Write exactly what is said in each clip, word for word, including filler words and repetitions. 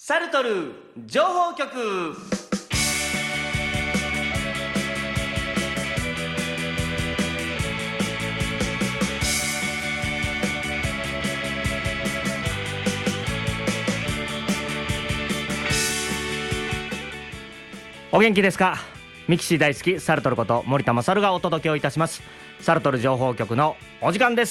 サルトル情報局。お元気ですか。ミキシー大好きサルトルこと森田勝がお届けをいたしますサルトル情報局のお時間です。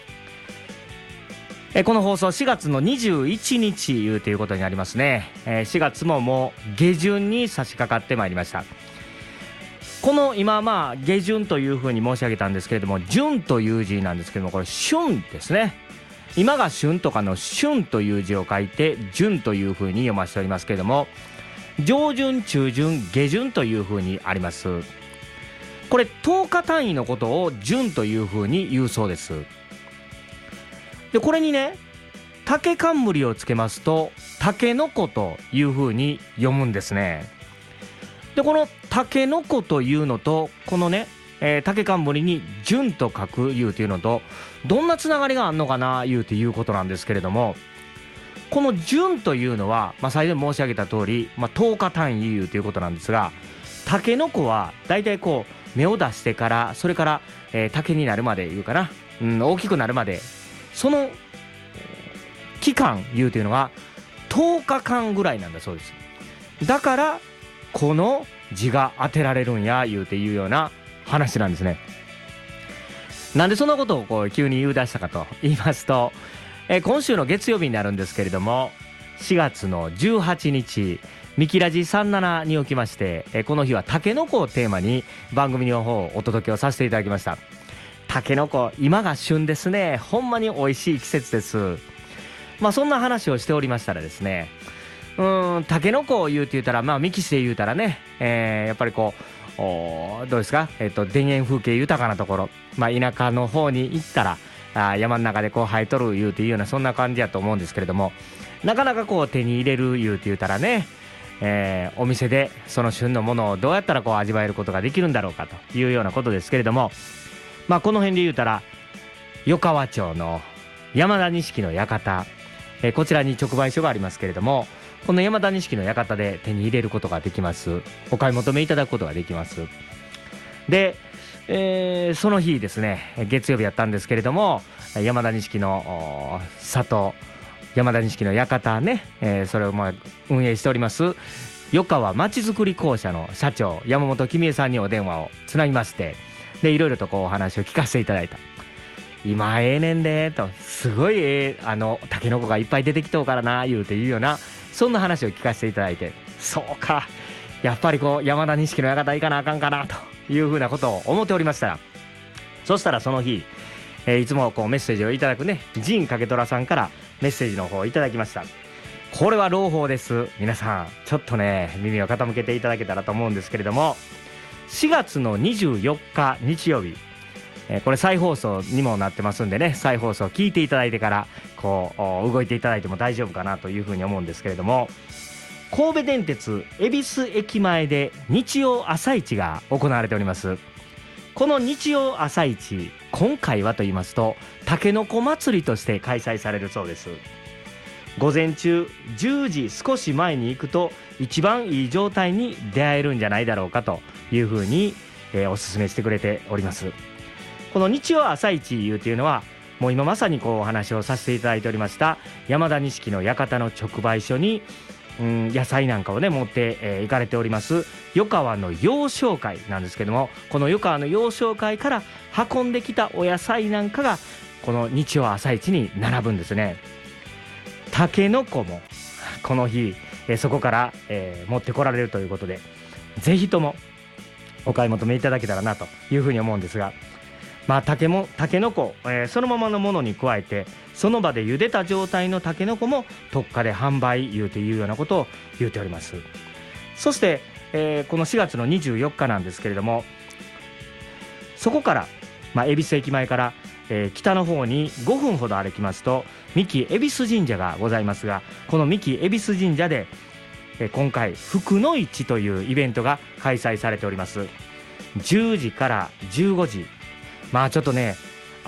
えこの放送しがつのにじゅういちにちいうということになりますね。えしがつももう下旬に差し掛かってまいりました。この今まあ下旬というふうに申し上げたんですけれども、旬という字なんですけども、これ旬ですね。今が旬とかの旬という字を書いて旬というふうに読ませておりますけれども、上旬中旬下旬というふうにあります。これとおか単位のことを旬というふうに言うそうです。でこれにね、竹冠をつけますとタケノコというふうに読むんですね。でこのタケノコというのとこのね、えー、竹冠に旬と書くいうというのとどんなつながりがあんのかないうということなんですけれども、この旬というのは、まあ、最初に申し上げた通り、まあ、とおか単位いうということなんですが、タケノコはだいたいこう芽を出してからそれから、えー、竹になるまでいうかな、うん、大きくなるまでその期間いうというのがとおかかんぐらいなんだそうです。だからこの字が当てられるんやいうていうような話なんですね。なんでそんなことをこう急に言い出したかと言いますと、えー、今週の月曜日になるんですけれども、しがつのじゅうはちにちミキラジさんじゅうななにおきまして、えー、この日はタケノコをテーマに番組の方をお届けをさせていただきました。タケノコ今が旬ですね。ほんまに美味しい季節です。まあそんな話をしておりましたらですね、うーんタケノコを言うって言ったら、まあミキシで言うたらね、えー、やっぱりこうおどうですか、えっと田園風景豊かなところ、まあ田舎の方に行ったらあ山の中でこう生えとる言うていうようなそんな感じやと思うんですけれども、なかなかこう手に入れる言うて言うたらね、えー、お店でその旬のものをどうやったらこう味わえることができるんだろうかというようなことですけれども、まあこの辺で言うたら余川町の山田錦の館、えー、こちらに直売所がありますけれども、この山田錦の館で手に入れることができます。お買い求めいただくことができます。で、えー、その日ですね、月曜日やったんですけれども、山田錦の里山田錦の館ね、えー、それをまあ運営しております余川まちづくり公社の社長山本公恵さんにお電話をつなぎまして、でいろいろとこうお話を聞かせていただいた。今ええねんでと、すごいええあのタケノコがいっぱい出てきとうからな言うていうようなそんな話を聞かせていただいて、そうかやっぱりこう山田錦の館行かなあかんかなというふうなことを思っておりましたら、そしたらその日、えー、いつもこうメッセージをいただくね陣掛虎さんからメッセージの方をいただきました。これは朗報です。皆さんちょっとね耳を傾けていただけたらと思うんですけれども、しがつのにじゅうよっか日曜日、えー、これ再放送にもなってますんでね、再放送聞いていただいてからこう動いていただいても大丈夫かなというふうに思うんですけれども、神戸電鉄恵比寿駅前で日曜朝市が行われております。この日曜朝市、今回はと言いますとタケノコ祭りとして開催されるそうです。午前中じゅうじ少し前に行くと一番いい状態に出会えるんじゃないだろうかというふうに、えー、お勧めしてくれております。この日曜朝市いうというのはもう今まさにこうお話をさせていただいておりました山田錦の館の直売所に、うん、野菜なんかをね持って、えー、行かれております余川の養生会なんですけども、この余川の養生会から運んできたお野菜なんかがこの日曜朝市に並ぶんですね。タケノコもこの日、えー、そこから、えー、持ってこられるということで、ぜひともお買い求めいただけたらなというふうに思うんですが、まあ、タケもタケノコ、えー、そのままのものに加えてその場で茹でた状態のタケノコも特価で販売言うていうようなことを言うております。そして、えー、このしがつのにじゅうよっかなんですけれども、そこから、まあ、恵比寿駅前から、えー、北の方にごふんほど歩きますと三木恵比寿神社がございますが、この三木恵比寿神社で、えー、今回福の市というイベントが開催されております。じゅうじからじゅうごじ、まあちょっとね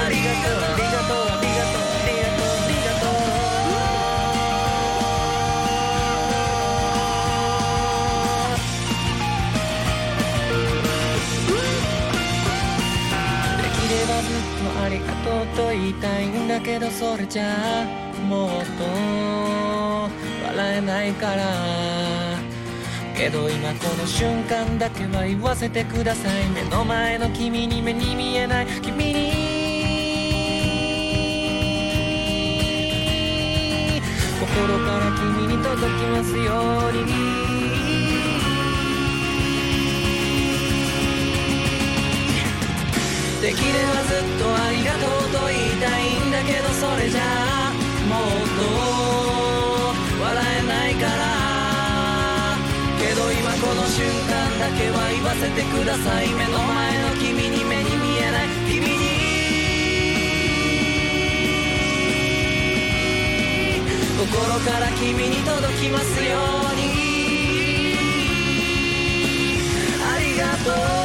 ありがとうありがとうありがとうありがとうありがとうできればずっとありがとうと言いたいんだけどそれじゃあもっと笑えないから現けど今この瞬間だけは言わせてください。目の前の君に目に見えない君に心から君に届きますように。できればずっとありがとうと言いたいんだけど、それじゃあもっと笑えないから。けど今この瞬間だけは言わせてください。目の前の君に目に見えない君に心から君に届きますように。ありがとう。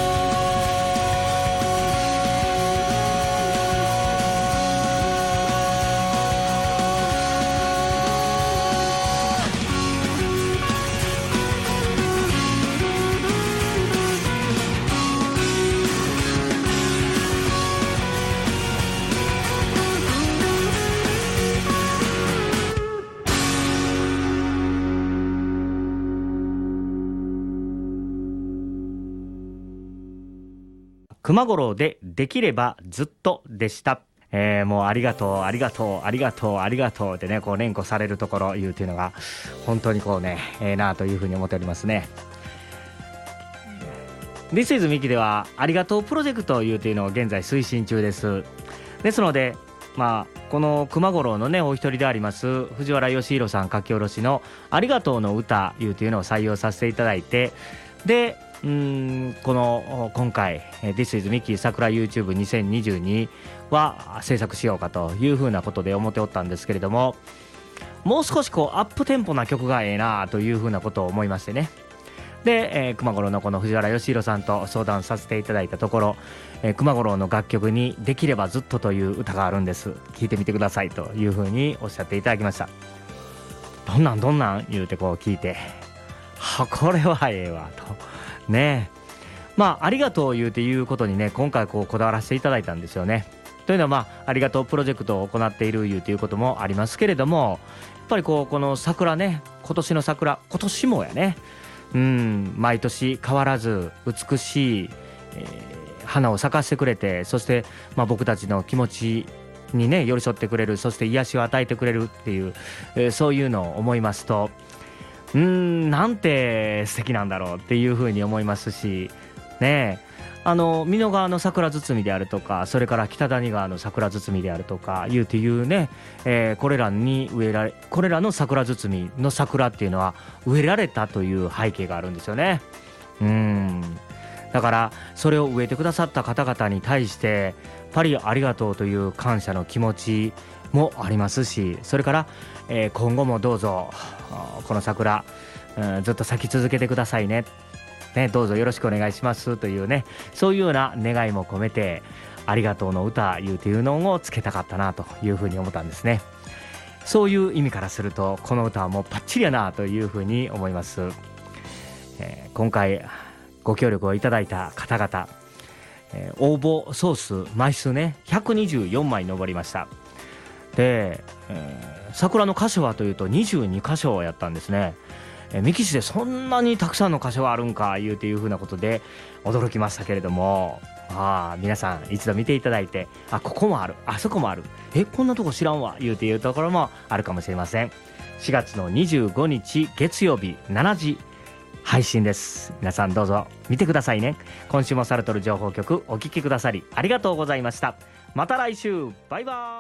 熊五郎でできればずっとでした。えー、もうありがとうありがとうありがとうありがとうでね、こう連呼されるところ言うというのが本当にこうね、ええー、なというふうに思っておりますね。This is ミキではありがとうプロジェクトいうというのを現在推進中です。ですのでまあこの熊五郎のねお一人であります藤原義弘さん書き下ろしのありがとうの歌いうというのを採用させていただいて、でうーんこの今回 This is ミキ桜 YouTube にせんにじゅうには制作しようかというふうなことで思っておったんですけれども、もう少しこうアップテンポな曲がええなというふうなことを思いましてね。で、えー、熊五郎のこの藤原義弘さんと相談させていただいたところ、えー、熊五郎の楽曲にできればずっとという歌があるんです、聴いてみてくださいというふうにおっしゃっていただきました。どんなんどんなん言うてこう聞いて、はこれはええわとねえ、まあありがとう言うていうことにね今回こうこだわらせていただいたんですよね。というのはまあありがとうプロジェクトを行っている言うということもありますけれども、やっぱりこうこの桜ね、今年の桜、今年もやね、うん毎年変わらず美しい、えー、花を咲かせてくれて、そしてまあ僕たちの気持ちにね寄り添ってくれる、そして癒しを与えてくれるっていう、えー、そういうのを思いますと、うーんなんて素敵なんだろうっていうふうに思いますしね。えあの美濃川の桜堤であるとか、それから北谷川の桜堤であるとかいうていうね、えー、これらに植えられこれらの桜堤の桜っていうのは植えられたという背景があるんですよね。うーんだからそれを植えてくださった方々に対してやっぱりありがとうという感謝の気持ちもありますし、それから、えー、今後もどうぞこの桜、うん、ずっと咲き続けてくださいねね、どうぞよろしくお願いしますというね、そういうような願いも込めてありがとうの歌いうというのをつけたかったなというふうに思ったんですね。そういう意味からするとこの歌はもうバッチリやなというふうに思います。えー、今回ご協力をいただいた方々、えー、応募総数枚数ねひゃくにじゅうよんまい上りました。で、えー、桜の箇所はというとにじゅうに箇所やったんですね。三木市でそんなにたくさんの箇所があるんかいうていうふうなことで驚きましたけれども、あ皆さん一度見ていただいて、あここもある、あそこもある、えこんなとこ知らんわいうていうところもあるかもしれません。しがつのにじゅうごにち月曜日しちじ配信です。皆さんどうぞ見てくださいね。今週もサルトル情報局お聞きくださりありがとうございました。また来週、バイバーイ。